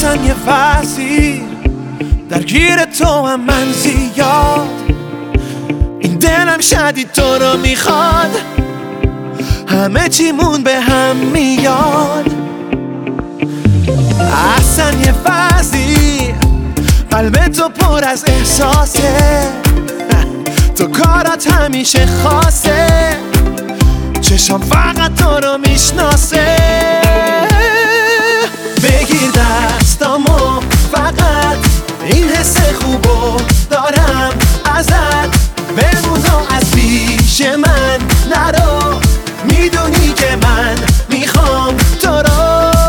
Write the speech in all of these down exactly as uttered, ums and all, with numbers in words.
اصلا یه فصلی درگیر تو هم من زیاد، این دلم شدید تو رو میخواد، همه چیمون به هم میاد. اصلا یه فصلی قلب تو پر از احساسه، تو کارات همیشه خاصه، چشم فقط تو رو میشناسه. بگیر دستامو فقط، این حس خوبو دارم ازت، بمون و از پیش من نرو، میدونی که من میخوام تو رو.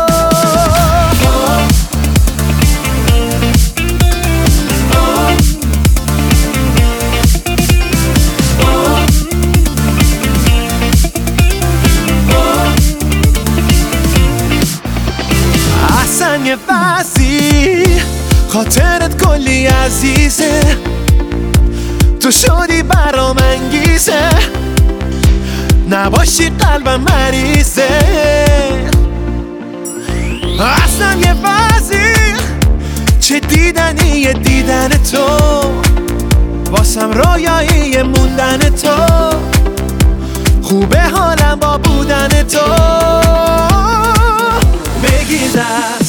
اصلا یه فصلی خاطرت کلی عزیزه، تو شدی برام انگیزه، نباشی قلبم مریضه. اصلا یه فصلی چه دیدنی دیدن تو، واسم رویایی موندن تو، خوبه حالم با بودن تو. بگیر